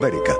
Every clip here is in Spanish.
América.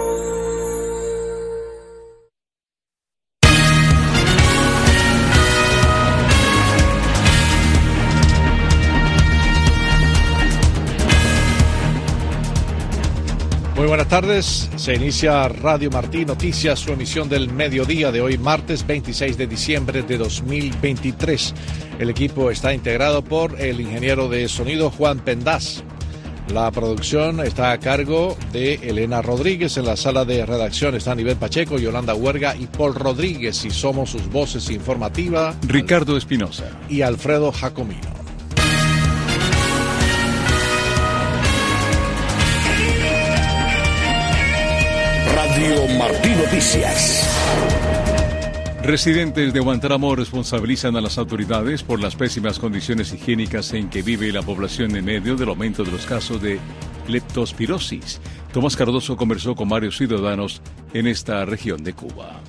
Muy buenas tardes, se inicia Radio Martí Noticias, su emisión del mediodía de hoy, martes 26 de diciembre de 2023. El equipo está integrado por el ingeniero de sonido Juan Pendaz. La producción está a cargo de Elena Rodríguez. En la sala de redacción están Nivel Pacheco, Yolanda Huerga y Paul Rodríguez. Y somos sus voces informativas, Ricardo Espinosa y Alfredo Jacomino. Radio Martí Noticias. Residentes de Guantánamo responsabilizan a las autoridades por las pésimas condiciones higiénicas en que vive la población en medio del aumento de los casos de leptospirosis. Tomás Cardoso conversó con varios ciudadanos en esta región de Cuba.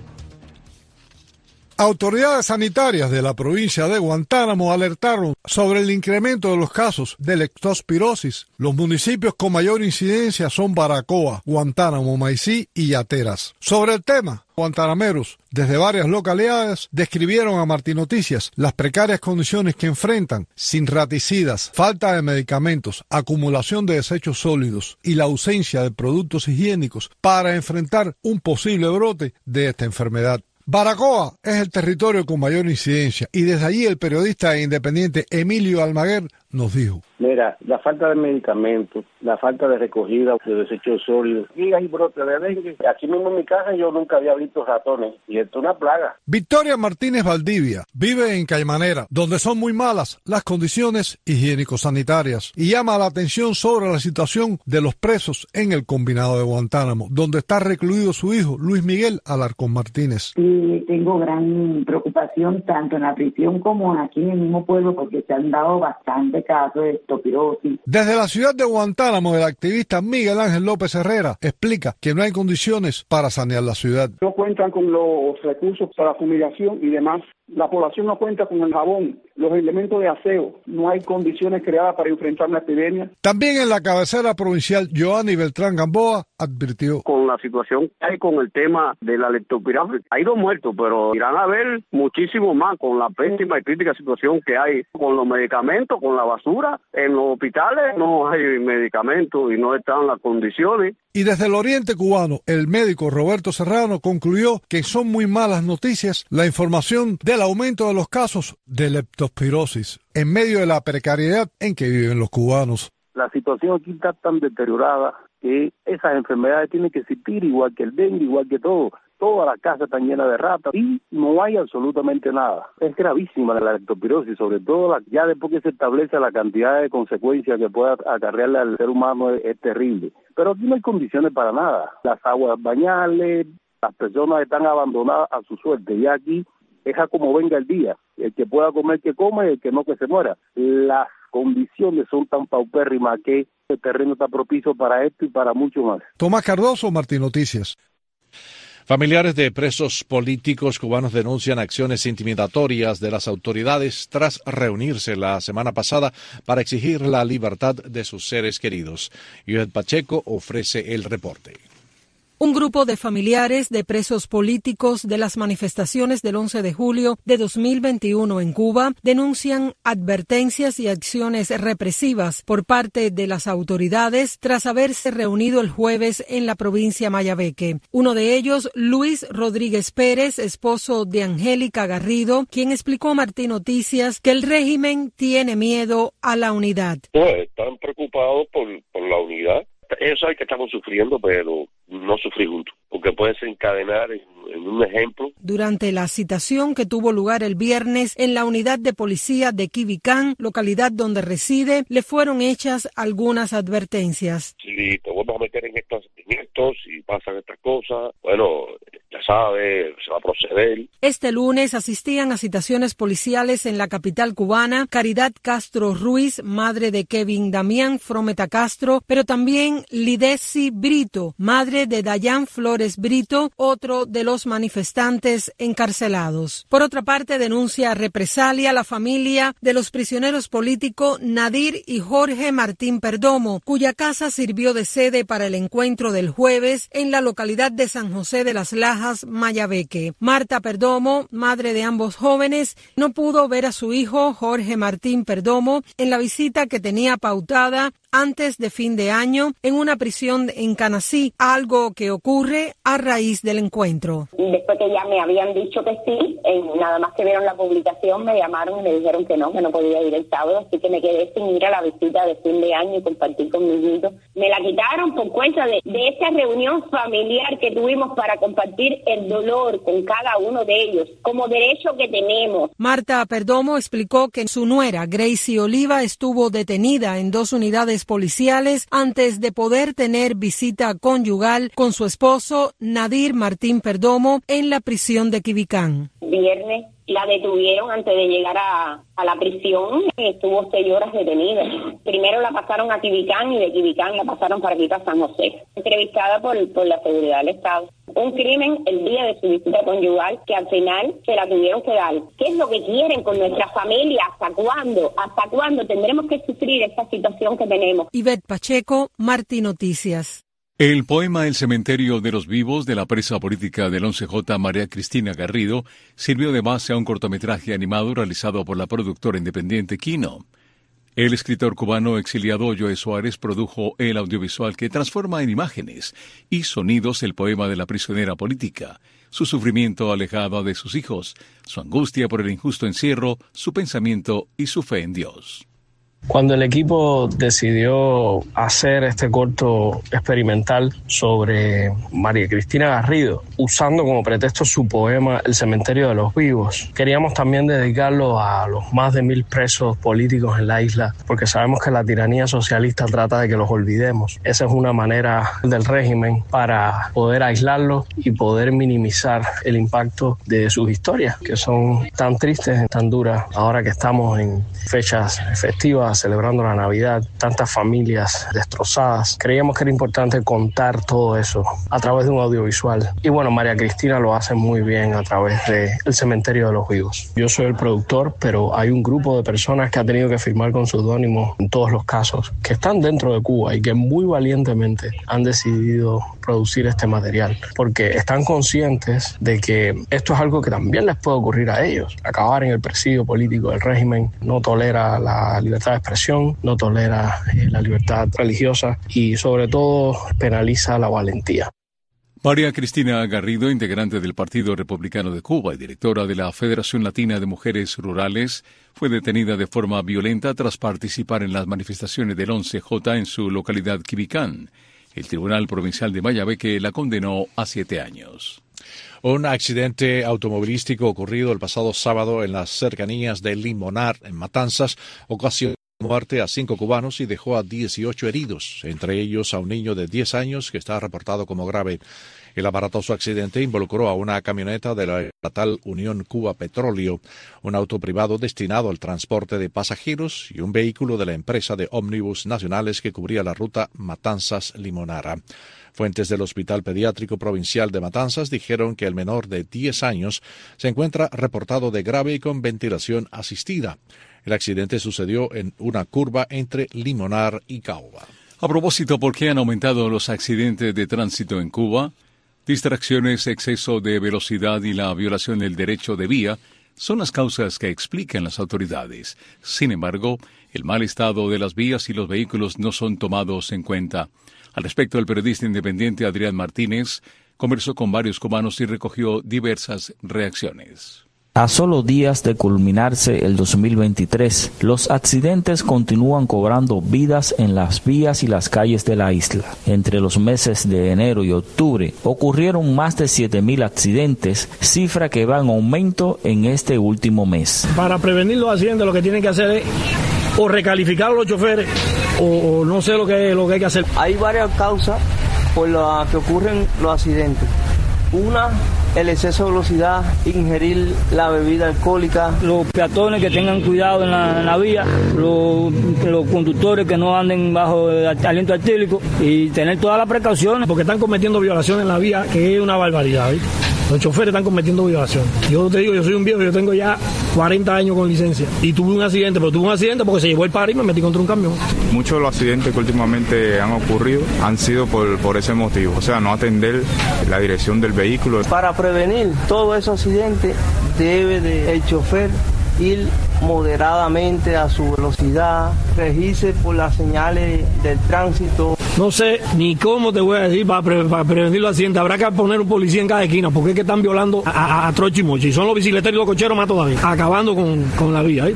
Autoridades sanitarias de la provincia de Guantánamo alertaron sobre el incremento de los casos de leptospirosis. Los municipios con mayor incidencia son Baracoa, Guantánamo, Maicí y Yateras. Sobre el tema, guantanameros desde varias localidades describieron a Martí Noticias las precarias condiciones que enfrentan sin raticidas, falta de medicamentos, acumulación de desechos sólidos y la ausencia de productos higiénicos para enfrentar un posible brote de esta enfermedad. Baracoa es el territorio con mayor incidencia y desde allí el periodista independiente Emilio Almaguer nos dijo: Mira, la falta de medicamentos, la falta de recogida de desechos sólidos, gigas y brotes de dengue. Aquí mismo en mi casa yo nunca había visto ratones y esto es una plaga. Victoria Martínez Valdivia vive en Caimanera, donde son muy malas las condiciones higiénico-sanitarias, y llama la atención sobre la situación de los presos en el combinado de Guantánamo, donde está recluido su hijo Luis Miguel Alarcón Martínez. Sí, tengo gran preocupación tanto en la prisión como aquí en el mismo pueblo porque se han dado bastante casos de leptospirosis. Desde la ciudad de Guantánamo, el activista Miguel Ángel López Herrera explica que no hay condiciones para sanear la ciudad. No cuentan con los recursos para fumigación y demás. La población no cuenta con el jabón, los elementos de aseo. No hay condiciones creadas para enfrentar la epidemia. También en la cabecera provincial, Joanny Beltrán Gamboa advirtió: Con la situación que hay con el tema de la leptospirosis, hay 2 muertos, pero irán a haber muchísimo más con la pésima y crítica situación que hay con los medicamentos, con la basura. En los hospitales no hay medicamentos y no están las condiciones. Y desde el oriente cubano, el médico Roberto Serrano concluyó que son muy malas noticias la información del aumento de los casos de leptospirosis en medio de la precariedad en que viven los cubanos. La situación aquí está tan deteriorada que esas enfermedades tienen que existir igual que el dengue, igual que todo. Todas las casas están llenas de ratas y no hay absolutamente nada. Es gravísima la leptospirosis, sobre todo ya después que se establece la cantidad de consecuencias que pueda acarrearle al ser humano es terrible. Pero aquí no hay condiciones para nada. Las aguas bañables, las personas están abandonadas a su suerte. Y aquí es a como venga el día. El que pueda comer que coma y el que no que se muera. Las condiciones son tan paupérrimas que el terreno está propicio para esto y para mucho más. Tomás Cardoso, Martí Noticias. Familiares de presos políticos cubanos denuncian acciones intimidatorias de las autoridades tras reunirse la semana pasada para exigir la libertad de sus seres queridos. Nivel Pacheco ofrece el reporte. Un grupo de familiares de presos políticos de las manifestaciones del 11 de julio de 2021 en Cuba denuncian advertencias y acciones represivas por parte de las autoridades tras haberse reunido el jueves en la provincia Mayabeque. Uno de ellos, Luis Rodríguez Pérez, esposo de Angélica Garrido, quien explicó a Martí Noticias que el régimen tiene miedo a la unidad. Están preocupados por la unidad. Eso es que estamos sufriendo, pero no sufrir juntos, porque puede desencadenar en un ejemplo. Durante la citación que tuvo lugar el viernes en la unidad de policía de Quibicán, localidad donde reside, le fueron hechas algunas advertencias. Si te vuelves a meter en estos y pasan estas cosas, bueno, ya sabe, se va a proceder. Este lunes asistían a citaciones policiales en la capital cubana Caridad Castro Ruiz, madre de Kevin Damián Frometa Castro, pero también Lidesi Brito, madre de Dayan Flores Brito, otro de los manifestantes encarcelados. Por otra parte, denuncia represalia la familia de los prisioneros políticos Nadir y Jorge Martín Perdomo, cuya casa sirvió de sede para el encuentro del jueves en la localidad de San José de las Lajas, Mayabeque. Marta Perdomo, madre de ambos jóvenes, no pudo ver a su hijo Jorge Martín Perdomo en la visita que tenía pautada antes de fin de año en una prisión en Canasí, algo que ocurre a raíz del encuentro. Después que ya me habían dicho que sí, nada más que vieron la publicación, me llamaron y me dijeron que no podía ir el sábado, así que me quedé sin ir a la visita de fin de año y compartir con mis hijos. Me la quitaron por cuenta de esta reunión familiar que tuvimos para compartir el dolor con cada uno de ellos, como derecho que tenemos. Marta Perdomo explicó que su nuera, Gracie Oliva, estuvo detenida en 2 unidades policiales antes de poder tener visita conyugal con su esposo Nadir Martín Perdomo en la prisión de Quibicán. Viernes la detuvieron antes de llegar a la prisión, estuvo 6 horas detenida. Primero la pasaron a Quibicán y de Quibicán la pasaron para aquí, para San José, entrevistada por la seguridad del Estado. Un crimen el día de su visita conyugal que al final se la tuvieron que dar. ¿Qué es lo que quieren con nuestra familia? ¿Hasta cuándo? ¿Hasta cuándo tendremos que sufrir esta situación que tenemos? Ivette Pacheco, Martí Noticias. El poema El cementerio de los vivos de la presa política del 11J María Cristina Garrido sirvió de base a un cortometraje animado realizado por la productora independiente Kino. El escritor cubano exiliado Joe Suárez produjo el audiovisual que transforma en imágenes y sonidos el poema de la prisionera política, su sufrimiento alejada de sus hijos, su angustia por el injusto encierro, su pensamiento y su fe en Dios. Cuando el equipo decidió hacer este corto experimental sobre María Cristina Garrido, usando como pretexto su poema El cementerio de los vivos, queríamos también dedicarlo a los más de 1000 presos políticos en la isla, porque sabemos que la tiranía socialista trata de que los olvidemos. Esa es una manera del régimen para poder aislarlos y poder minimizar el impacto de sus historias, que son tan tristes, tan duras, ahora que estamos en fechas festivas, celebrando la Navidad, tantas familias destrozadas. Creíamos que era importante contar todo eso a través de un audiovisual. Y bueno, María Cristina lo hace muy bien a través de El cementerio de los vivos. Yo soy el productor, pero hay un grupo de personas que ha tenido que firmar con seudónimo en todos los casos, que están dentro de Cuba y que muy valientemente han decidido producir este material, porque están conscientes de que esto es algo que también les puede ocurrir a ellos. Acabar en el presidio político del régimen no tolera la libertad de expresión, no tolera la libertad religiosa y sobre todo penaliza la valentía. María Cristina Garrido, integrante del Partido Republicano de Cuba y directora de la Federación Latina de Mujeres Rurales, fue detenida de forma violenta tras participar en las manifestaciones del 11J en su localidad Quibicán. El Tribunal Provincial de Mayabeque la condenó a 7 años. Un accidente automovilístico ocurrido el pasado sábado en las cercanías de Limonar, en Matanzas, ocasionó muerte a 5 cubanos y dejó a 18 heridos, entre ellos a un niño de 10 años que está reportado como grave. El aparatoso accidente involucró a una camioneta de la estatal Unión Cuba Petróleo, un auto privado destinado al transporte de pasajeros y un vehículo de la empresa de ómnibus nacionales que cubría la ruta Matanzas-Limonara. Fuentes del Hospital Pediátrico Provincial de Matanzas dijeron que el menor de 10 años se encuentra reportado de grave y con ventilación asistida. El accidente sucedió en una curva entre Limonar y Caoba. A propósito, ¿por qué han aumentado los accidentes de tránsito en Cuba? Distracciones, exceso de velocidad y la violación del derecho de vía son las causas que explican las autoridades. Sin embargo, el mal estado de las vías y los vehículos no son tomados en cuenta. Al respecto, el periodista independiente Adrián Martínez conversó con varios cubanos y recogió diversas reacciones. A solo días de culminarse el 2023, los accidentes continúan cobrando vidas en las vías y las calles de la isla. Entre los meses de enero y octubre ocurrieron más de 7,000 accidentes, cifra que va en aumento en este último mes. Para prevenir los accidentes lo que tienen que hacer es o recalificar a los choferes o no sé lo que hay que hacer. Hay varias causas por las que ocurren los accidentes. Una el exceso de velocidad, ingerir la bebida alcohólica. Los peatones que tengan cuidado en la vía, los conductores que no anden bajo aliento altílico y tener todas las precauciones porque están cometiendo violaciones en la vía, que es una barbaridad, ¿viste? Los choferes están cometiendo violaciones. Yo te digo, yo soy un viejo, yo tengo ya 40 años con licencia y tuve un accidente, pero tuve un accidente porque se llevó el par y me metí contra un camión. Muchos de los accidentes que últimamente han ocurrido han sido por ese motivo, o sea, no atender la dirección del vehículo. Para prevenir todo esos accidentes debe el chofer ir moderadamente a su velocidad, regirse por las señales del tránsito. No sé ni cómo te voy a decir para prevenir los accidentes. Habrá que poner un policía en cada esquina porque es que están violando a trocho y mocho. Y son los bicicleteros y los cocheros más todavía, acabando con la vía.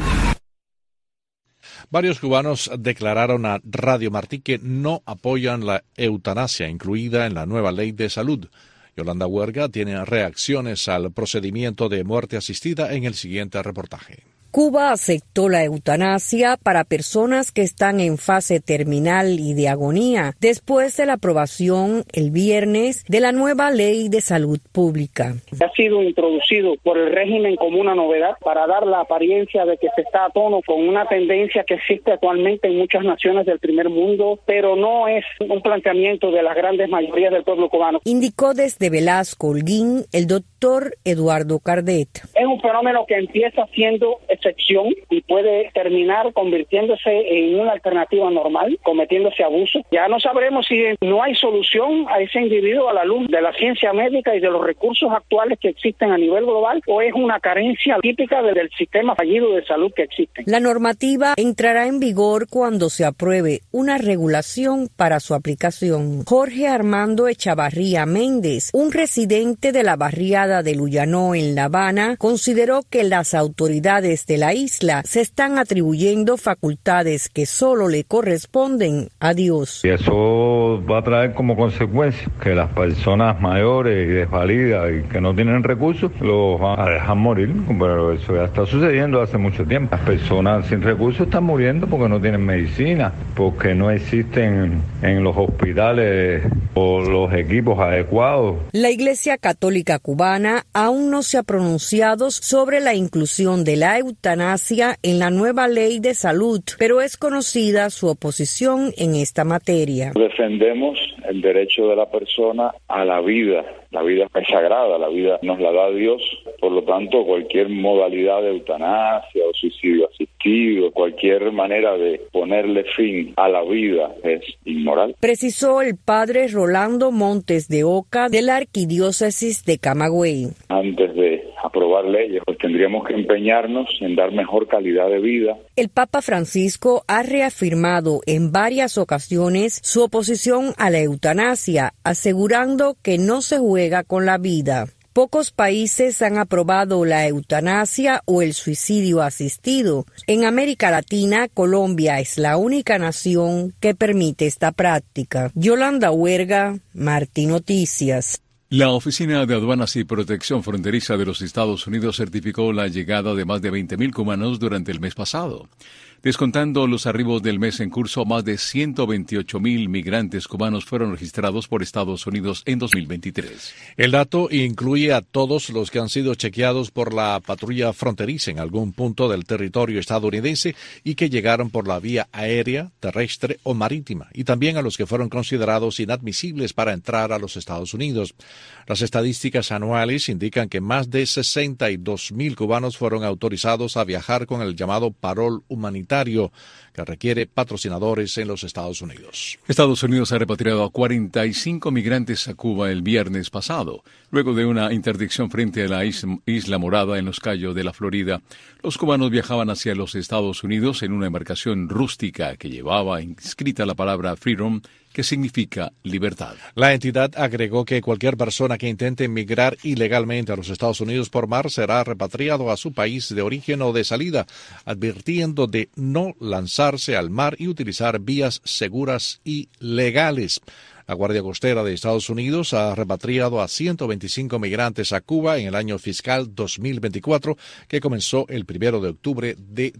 Varios cubanos declararon a Radio Martí que no apoyan la eutanasia incluida en la nueva ley de salud. Yolanda Huerga tiene reacciones al procedimiento de muerte asistida en el siguiente reportaje. Cuba aceptó la eutanasia para personas que están en fase terminal y de agonía después de la aprobación el viernes de la nueva ley de salud pública. Ha sido introducido por el régimen como una novedad para dar la apariencia de que se está a tono con una tendencia que existe actualmente en muchas naciones del primer mundo, pero no es un planteamiento de las grandes mayorías del pueblo cubano. Indicó desde Velasco Holguín el doctor Eduardo Cardet. Es un fenómeno que empieza siendo excepción y puede terminar convirtiéndose en una alternativa normal, cometiéndose abuso. Ya no sabremos si no hay solución a ese individuo a la luz de la ciencia médica y de los recursos actuales que existen a nivel global, o es una carencia típica del sistema fallido de salud que existe. La normativa entrará en vigor cuando se apruebe una regulación para su aplicación. Jorge Armando Echavarría Méndez, un residente de la barriada de Luyanó en La Habana, consideró que las autoridades de la isla se están atribuyendo facultades que solo le corresponden a Dios. Y eso va a traer como consecuencia que las personas mayores y desvalidas y que no tienen recursos los van a dejar morir, pero eso ya está sucediendo hace mucho tiempo. Las personas sin recursos están muriendo porque no tienen medicina, porque no existen en los hospitales o los equipos adecuados. La Iglesia Católica Cubana aún no se ha pronunciado sobre la inclusión de la eutanasia en la nueva ley de salud, pero es conocida su oposición en esta materia. Defendemos el derecho de la persona a la vida. La vida es sagrada, la vida nos la da Dios, por lo tanto cualquier modalidad de eutanasia o suicidio asistido, cualquier manera de ponerle fin a la vida es inmoral. Precisó el padre Rolando Montes de Oca de la Arquidiócesis de Camagüey. Antes de aprobar leyes, pues tendríamos que empeñarnos en dar mejor calidad de vida. El Papa Francisco ha reafirmado en varias ocasiones su oposición a la eutanasia, asegurando que no se juega con la vida. Pocos países han aprobado la eutanasia o el suicidio asistido. En América Latina, Colombia es la única nación que permite esta práctica. Yolanda Huerga, Martí Noticias. La Oficina de Aduanas y Protección Fronteriza de los Estados Unidos certificó la llegada de más de 20.000 cubanos durante el mes pasado. Descontando los arribos del mes en curso, más de 128.000 migrantes cubanos fueron registrados por Estados Unidos en 2023. El dato incluye a todos los que han sido chequeados por la patrulla fronteriza en algún punto del territorio estadounidense y que llegaron por la vía aérea, terrestre o marítima, y también a los que fueron considerados inadmisibles para entrar a los Estados Unidos. Las estadísticas anuales indican que más de 62.000 cubanos fueron autorizados a viajar con el llamado parol humanitario, que requiere patrocinadores en los Estados Unidos. Estados Unidos ha repatriado a 45 migrantes a Cuba el viernes pasado. Luego de una interdicción frente a la Isla Morada en los Cayos de la Florida, los cubanos viajaban hacia los Estados Unidos en una embarcación rústica que llevaba inscrita la palabra Freedom, que significa libertad. La entidad agregó que cualquier persona que intente emigrar ilegalmente a los Estados Unidos por mar será repatriado a su país de origen o de salida, advirtiendo de no lanzarse al mar y utilizar vías seguras y legales. La Guardia Costera de Estados Unidos ha repatriado a 125 migrantes a Cuba en el año fiscal 2024, que comenzó el 1 de octubre de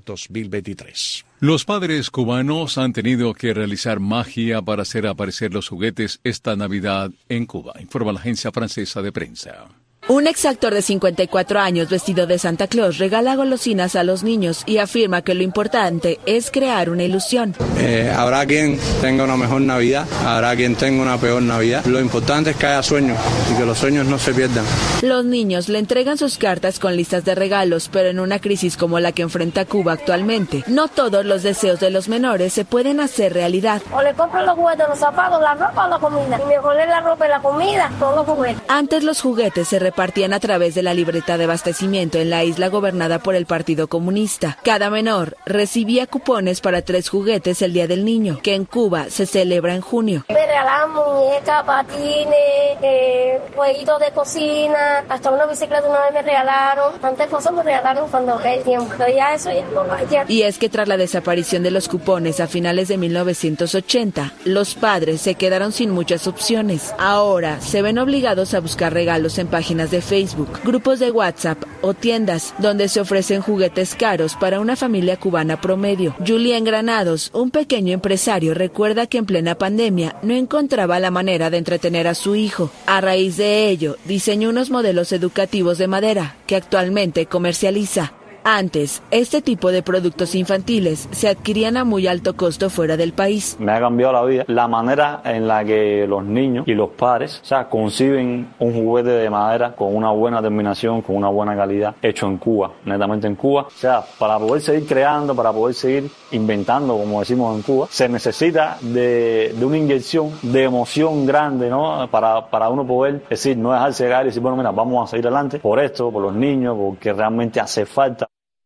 2023. Los padres cubanos han tenido que realizar magia para hacer aparecer los juguetes esta Navidad en Cuba, informa la agencia francesa de prensa. Un exactor de 54 años vestido de Santa Claus regala golosinas a los niños y afirma que lo importante es crear una ilusión. Habrá quien tenga una mejor Navidad, habrá quien tenga una peor Navidad. Lo importante es que haya sueños y que los sueños no se pierdan. Los niños le entregan sus cartas con listas de regalos, pero en una crisis como la que enfrenta Cuba actualmente, no todos los deseos de los menores se pueden hacer realidad. O le compro los juguetes, los zapatos, la ropa o la comida. Y mejor es la ropa y la comida, todos los juguetes. Antes los juguetes se repartían a través de la libreta de abastecimiento en la isla gobernada por el Partido Comunista. Cada menor recibía cupones para 3 juguetes el Día del Niño, que en Cuba se celebra en junio. Me regalaban muñecas, patines, jueguitos de cocina, hasta una bicicleta una vez me regalaron. Tantas cosas me regalaron cuando el tiempo. Pero ya eso ya no vaya. Y es que tras la desaparición de los cupones a finales de 1980, los padres se quedaron sin muchas opciones. Ahora se ven obligados a buscar regalos en páginas de Facebook, grupos de WhatsApp o tiendas donde se ofrecen juguetes caros para una familia cubana promedio. Julián Granados, un pequeño empresario, recuerda que en plena pandemia no encontraba la manera de entretener a su hijo. A raíz de ello, diseñó unos modelos educativos de madera que actualmente comercializa. Antes, este tipo de productos infantiles se adquirían a muy alto costo fuera del país. Me ha cambiado la vida, la manera en la que los niños y los padres, conciben un juguete de madera con una buena terminación, con una buena calidad, hecho en Cuba, netamente en Cuba. Para poder seguir creando, para poder seguir inventando, como decimos en Cuba, se necesita de una inyección de emoción grande, ¿no? Para uno poder decir, no dejarse caer y decir, bueno, mira, vamos a seguir adelante por esto, por los niños, porque realmente hace falta.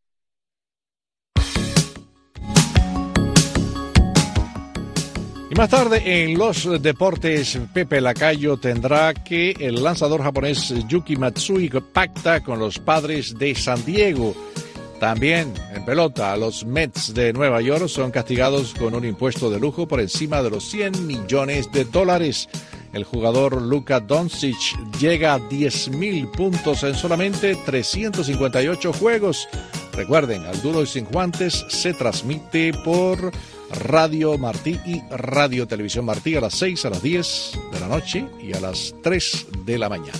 Y más tarde en los deportes, Pepe Lacayo tendrá que el lanzador japonés Yuki Matsui pacta con los Padres de San Diego. También en pelota, los Mets de Nueva York son castigados con un impuesto de lujo por encima de los $100 millones. El jugador Luka Doncic llega a 10,000 puntos en solamente 358 juegos. Recuerden, al Duro y Sin Guantes se transmite por Radio Martí y Radio Televisión Martí a las 6, a las 10 de la noche y a las 3 de la mañana.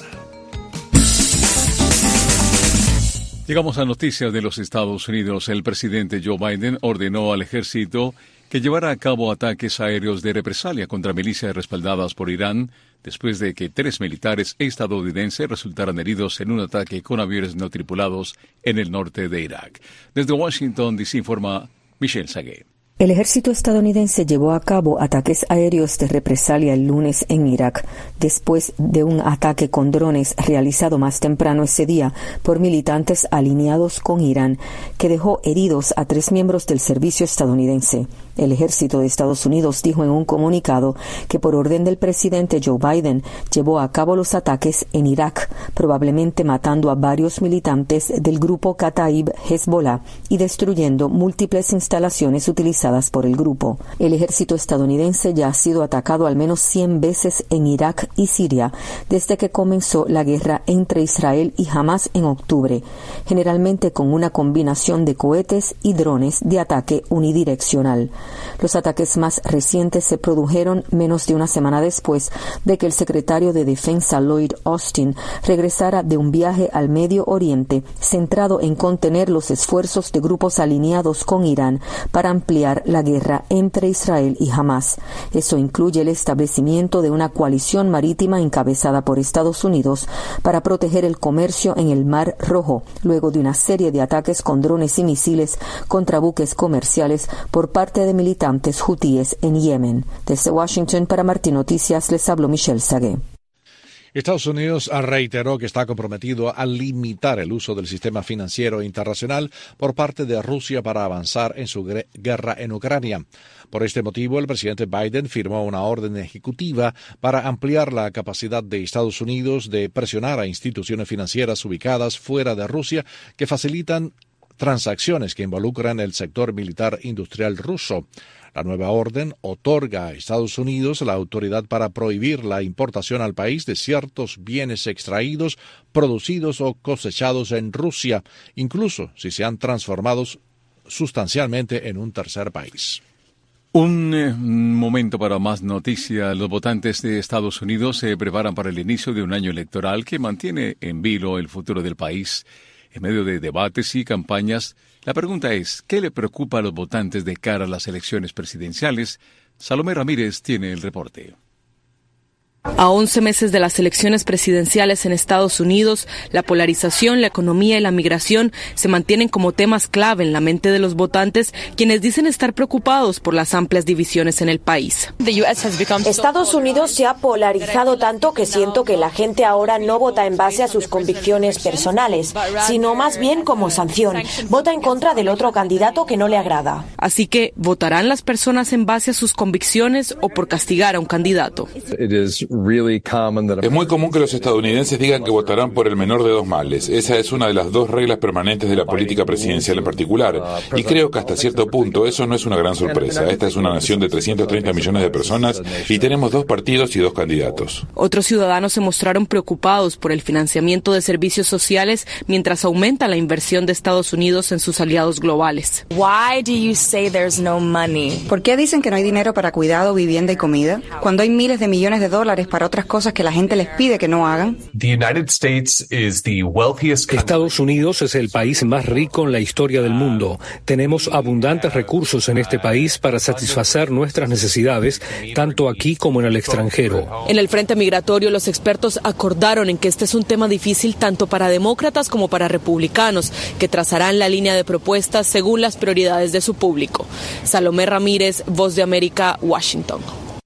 Llegamos a noticias de los Estados Unidos. El presidente Joe Biden ordenó al ejército que llevara a cabo ataques aéreos de represalia contra milicias respaldadas por Irán, después de que 3 militares estadounidenses resultaran heridos en un ataque con aviones no tripulados en el norte de Irak. Desde Washington, DC informa Michelle Saguet. El ejército estadounidense llevó a cabo ataques aéreos de represalia el lunes en Irak, después de un ataque con drones realizado más temprano ese día por militantes alineados con Irán, que dejó heridos a 3 miembros del servicio estadounidense. El ejército de Estados Unidos dijo en un comunicado que por orden del presidente Joe Biden llevó a cabo los ataques en Irak, probablemente matando a varios militantes del grupo Kataib Hezbollah y destruyendo múltiples instalaciones utilizadas por el grupo. El ejército estadounidense ya ha sido atacado al menos 100 veces en Irak y Siria desde que comenzó la guerra entre Israel y Hamás en octubre, generalmente con una combinación de cohetes y drones de ataque unidireccional. Los ataques más recientes se produjeron menos de una semana después de que el secretario de Defensa Lloyd Austin regresara de un viaje al Medio Oriente centrado en contener los esfuerzos de grupos alineados con Irán para ampliar la guerra entre Israel y Hamás. Eso incluye el establecimiento de una coalición marítima encabezada por Estados Unidos para proteger el comercio en el Mar Rojo, luego de una serie de ataques con drones y misiles contra buques comerciales por parte de militantes hutíes en Yemen. Desde Washington para Martí Noticias les habló Michelle Saguet. Estados Unidos reiteró que está comprometido a limitar el uso del sistema financiero internacional por parte de Rusia para avanzar en su guerra en Ucrania. Por este motivo, el presidente Biden firmó una orden ejecutiva para ampliar la capacidad de Estados Unidos de presionar a instituciones financieras ubicadas fuera de Rusia que facilitan transacciones que involucran el sector militar industrial ruso. La nueva orden otorga a Estados Unidos la autoridad para prohibir la importación al país de ciertos bienes extraídos, producidos o cosechados en Rusia, incluso si se han transformado sustancialmente en un tercer país. Un momento para más noticias. Los votantes de Estados Unidos se preparan para el inicio de un año electoral que mantiene en vilo el futuro del país. En medio de debates y campañas, la pregunta es, ¿qué le preocupa a los votantes de cara a las elecciones presidenciales? Salomé Ramírez tiene el reporte. A 11 meses de las elecciones presidenciales en Estados Unidos, la polarización, la economía y la migración se mantienen como temas clave en la mente de los votantes, quienes dicen estar preocupados por las amplias divisiones en el país. Estados Unidos se ha polarizado tanto que siento que la gente ahora no vota en base a sus convicciones personales, sino más bien como sanción. Vota en contra del otro candidato que no le agrada. Así que, ¿votarán las personas en base a sus convicciones o por castigar a un candidato? Es muy común que los estadounidenses digan que votarán por el menor de dos males. Esa es una de las dos reglas permanentes de la política presidencial en particular. Y creo que hasta cierto punto eso no es una gran sorpresa. Esta es una nación de 330 millones de personas y tenemos dos partidos y dos candidatos. Otros ciudadanos se mostraron preocupados por el financiamiento de servicios sociales mientras aumenta la inversión de Estados Unidos en sus aliados globales. ¿Por qué dicen que no hay dinero para cuidado, vivienda y comida? Cuando hay miles de millones de dólares para otras cosas que la gente les pide que no hagan. Estados Unidos es el país más rico en la historia del mundo. Tenemos abundantes recursos en este país para satisfacer nuestras necesidades, tanto aquí como en el extranjero. En el frente migratorio, los expertos acordaron en que este es un tema difícil tanto para demócratas como para republicanos, que trazarán la línea de propuestas según las prioridades de su público. Salomé Ramírez, Voz de América, Washington.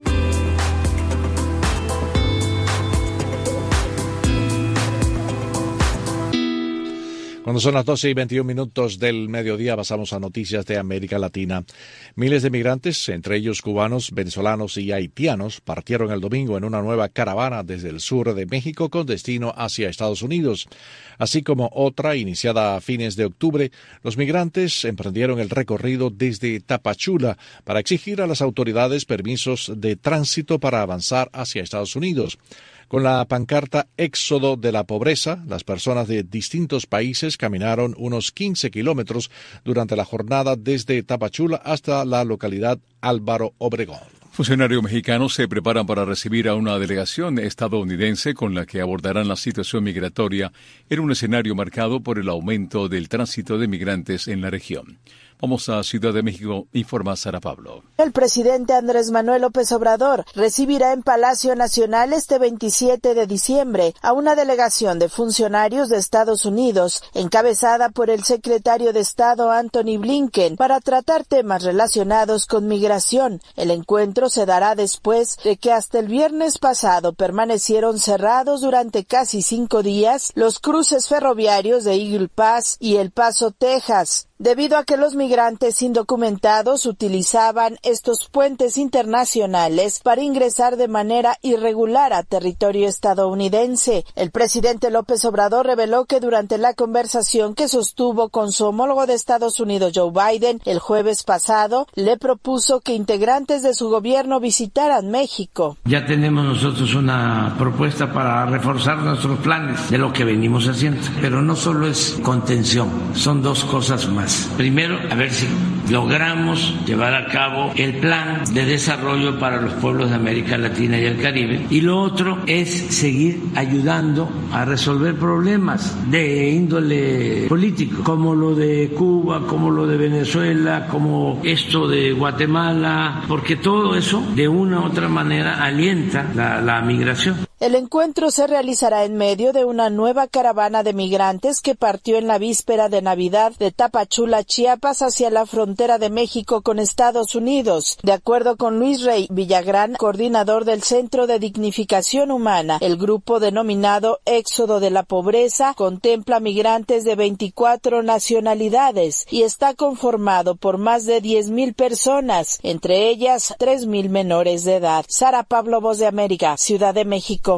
Cuando son las 12:21 del mediodía, pasamos a noticias de América Latina. Miles de migrantes, entre ellos cubanos, venezolanos y haitianos, partieron el domingo en una nueva caravana desde el sur de México con destino hacia Estados Unidos. Así como otra iniciada a fines de octubre, los migrantes emprendieron el recorrido desde Tapachula para exigir a las autoridades permisos de tránsito para avanzar hacia Estados Unidos. Con la pancarta Éxodo de la Pobreza, las personas de distintos países caminaron unos 15 kilómetros durante la jornada desde Tapachula hasta la localidad Álvaro Obregón. Funcionarios mexicanos se preparan para recibir a una delegación estadounidense con la que abordarán la situación migratoria en un escenario marcado por el aumento del tránsito de migrantes en la región. Vamos a Ciudad de México, informa Sara Pablo. El presidente Andrés Manuel López Obrador recibirá en Palacio Nacional este 27 de diciembre a una delegación de funcionarios de Estados Unidos, encabezada por el secretario de Estado Antony Blinken, para tratar temas relacionados con migración. El encuentro se dará después de que hasta el viernes pasado permanecieron cerrados durante casi 5 días los cruces ferroviarios de Eagle Pass y El Paso, Texas, debido a que los migrantes indocumentados utilizaban estos puentes internacionales para ingresar de manera irregular a territorio estadounidense. El presidente López Obrador reveló que durante la conversación que sostuvo con su homólogo de Estados Unidos, Joe Biden, el jueves pasado, le propuso que integrantes de su gobierno visitaran México. Ya tenemos nosotros una propuesta para reforzar nuestros planes de lo que venimos haciendo, pero no solo es contención, son dos cosas más. Primero, a ver si logramos llevar a cabo el plan de desarrollo para los pueblos de América Latina y el Caribe. Y lo otro es seguir ayudando a resolver problemas de índole político, como lo de Cuba, como lo de Venezuela, como esto de Guatemala, porque todo eso de una u otra manera alienta la migración. El encuentro se realizará en medio de una nueva caravana de migrantes que partió en la víspera de Navidad de Tapachula, Chiapas, hacia la frontera de México con Estados Unidos. De acuerdo con Luis Rey Villagrán, coordinador del Centro de Dignificación Humana, el grupo denominado Éxodo de la Pobreza contempla migrantes de 24 nacionalidades y está conformado por más de 10,000 personas, entre ellas 3,000 menores de edad. Sara Pablo, Voz de América, Ciudad de México.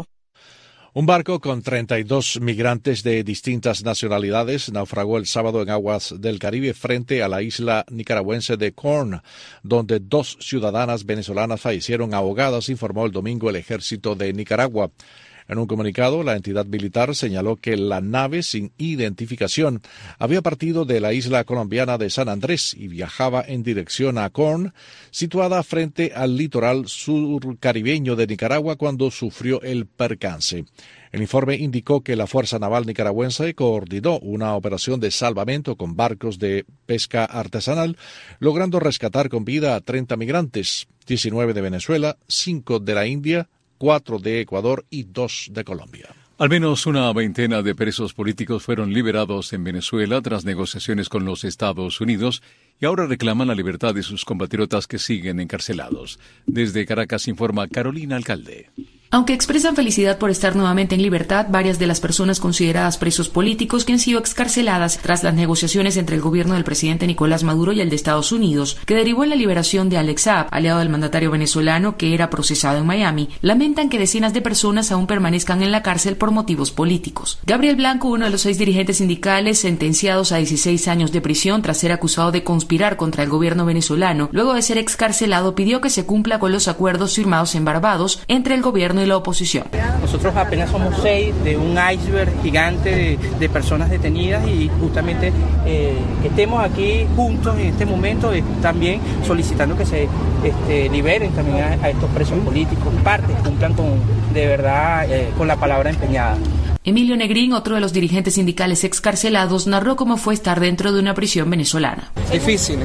Un barco con 32 migrantes de distintas nacionalidades naufragó el sábado en aguas del Caribe frente a la isla nicaragüense de Corn, donde 2 ciudadanas venezolanas fallecieron ahogadas, informó el domingo el ejército de Nicaragua. En un comunicado, la entidad militar señaló que la nave sin identificación había partido de la isla colombiana de San Andrés y viajaba en dirección a Corn, situada frente al litoral surcaribeño de Nicaragua, cuando sufrió el percance. El informe indicó que la Fuerza Naval Nicaragüense coordinó una operación de salvamento con barcos de pesca artesanal, logrando rescatar con vida a 30 migrantes, 19 de Venezuela, 5 de la India, 4 de Ecuador y 2 de Colombia. Al menos una veintena de presos políticos fueron liberados en Venezuela tras negociaciones con los Estados Unidos y ahora reclaman la libertad de sus compatriotas que siguen encarcelados. Desde Caracas informa Carolina Alcalde. Aunque expresan felicidad por estar nuevamente en libertad, varias de las personas consideradas presos políticos que han sido excarceladas tras las negociaciones entre el gobierno del presidente Nicolás Maduro y el de Estados Unidos, que derivó en la liberación de Alex Saab, aliado del mandatario venezolano que era procesado en Miami, lamentan que decenas de personas aún permanezcan en la cárcel por motivos políticos. Gabriel Blanco, uno de los 6 dirigentes sindicales sentenciados a 16 años de prisión tras ser acusado de conspirar contra el gobierno venezolano, luego de ser excarcelado, pidió que se cumpla con los acuerdos firmados en Barbados entre el gobierno y la oposición. Nosotros apenas somos 6 de un iceberg gigante de personas detenidas y justamente que estemos aquí juntos en este momento también solicitando que se liberen también a estos presos políticos, partes cumplan de verdad con la palabra empeñada. Emilio Negrín, otro de los dirigentes sindicales excarcelados, narró cómo fue estar dentro de una prisión venezolana. Es difícil,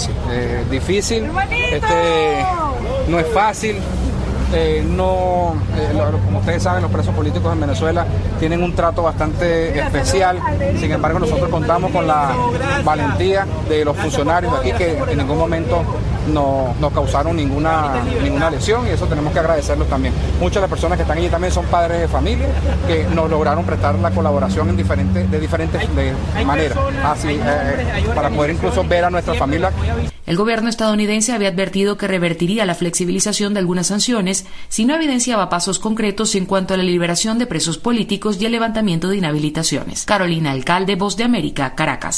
no es fácil. Como ustedes saben, los presos políticos en Venezuela tienen un trato bastante especial. Sin embargo, nosotros contamos con la valentía de los funcionarios de aquí, que en ningún momento no causaron ninguna lesión, y eso tenemos que agradecerlos también. Muchas de las personas que están allí también son padres de familia que nos lograron prestar la colaboración de diferentes maneras, así para poder incluso ver a nuestra familia. El gobierno estadounidense había advertido que revertiría la flexibilización de algunas sanciones si no evidenciaba pasos concretos en cuanto a la liberación de presos políticos y el levantamiento de inhabilitaciones. Carolina Alcalde, Voz de América, Caracas.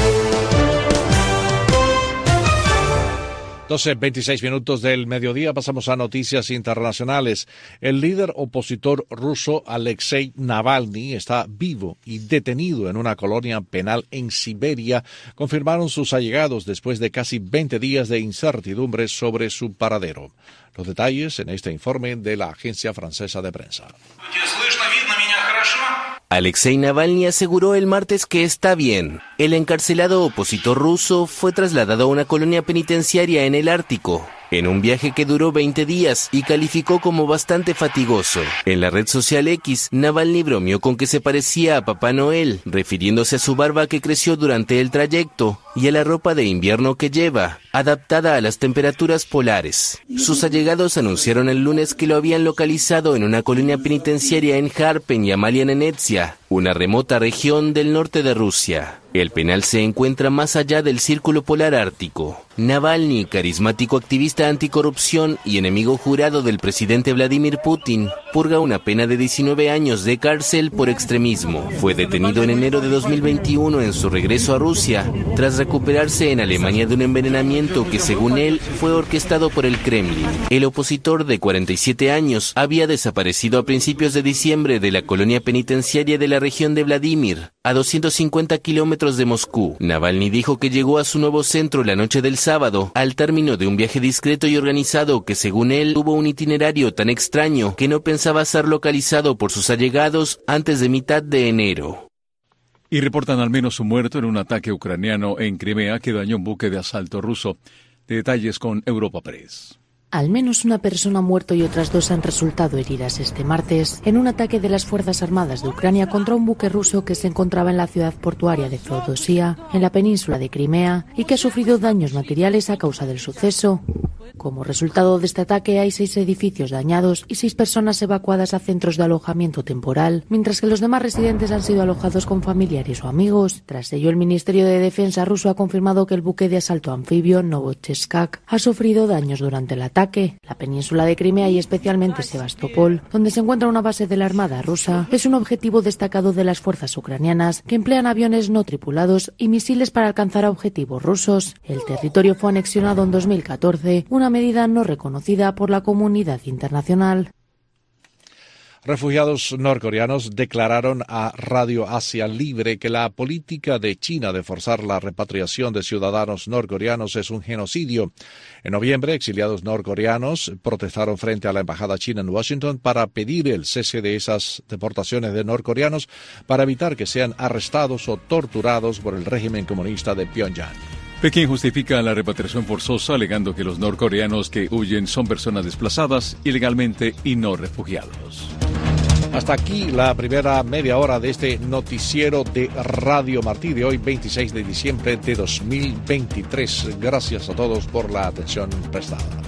12:26 del mediodía, pasamos a noticias internacionales. El líder opositor ruso Alexei Navalny está vivo y detenido en una colonia penal en Siberia, confirmaron sus allegados después de casi 20 días de incertidumbre sobre su paradero. Los detalles en este informe de la agencia francesa de prensa. Alexei Navalny aseguró el martes que está bien. El encarcelado opositor ruso fue trasladado a una colonia penitenciaria en el Ártico, en un viaje que duró 20 días y calificó como bastante fatigoso. En la red social X, Navalny bromeó con que se parecía a Papá Noel, refiriéndose a su barba que creció durante el trayecto y a la ropa de invierno que lleva, adaptada a las temperaturas polares. Sus allegados anunciaron el lunes que lo habían localizado en una colonia penitenciaria en Harpen y Amalianenetsia, una remota región del norte de Rusia. El penal se encuentra más allá del círculo polar ártico. Navalny, carismático activista anticorrupción y enemigo jurado del presidente Vladimir Putin, purga una pena de 19 años de cárcel por extremismo. Fue detenido en enero de 2021 en su regreso a Rusia, tras recuperarse en Alemania de un envenenamiento que, según él, fue orquestado por el Kremlin. El opositor de 47 años había desaparecido a principios de diciembre de la colonia penitenciaria de la región de Vladimir, a 250 kilómetros de Moscú. Navalny dijo que llegó a su nuevo centro la noche del sábado, al término de un viaje discreto y organizado que, según él, tuvo un itinerario tan extraño que no pensaba ser localizado por sus allegados antes de mitad de enero. Y reportan al menos un muerto en un ataque ucraniano en Crimea que dañó un buque de asalto ruso. Detalles con Europa Press. Al menos una persona ha muerto y otras 2 han resultado heridas este martes en un ataque de las Fuerzas Armadas de Ucrania contra un buque ruso que se encontraba en la ciudad portuaria de Feodosia, en la península de Crimea, y que ha sufrido daños materiales a causa del suceso. Como resultado de este ataque hay 6 edificios dañados y 6 personas evacuadas a centros de alojamiento temporal, mientras que los demás residentes han sido alojados con familiares o amigos. Tras ello, el Ministerio de Defensa ruso ha confirmado que el buque de asalto anfibio Novocheskak ha sufrido daños durante el ataque. La península de Crimea y especialmente Sebastopol, donde se encuentra una base de la Armada rusa, es un objetivo destacado de las fuerzas ucranianas, que emplean aviones no tripulados y misiles para alcanzar a objetivos rusos. El territorio fue anexionado en 2014, una medida no reconocida por la comunidad internacional. Refugiados norcoreanos declararon a Radio Asia Libre que la política de China de forzar la repatriación de ciudadanos norcoreanos es un genocidio. En noviembre, exiliados norcoreanos protestaron frente a la embajada china en Washington para pedir el cese de esas deportaciones de norcoreanos para evitar que sean arrestados o torturados por el régimen comunista de Pyongyang. Pekín justifica la repatriación forzosa alegando que los norcoreanos que huyen son personas desplazadas ilegalmente y no refugiados. Hasta aquí la primera media hora de este noticiero de Radio Martí de hoy, 26 de diciembre de 2023. Gracias a todos por la atención prestada.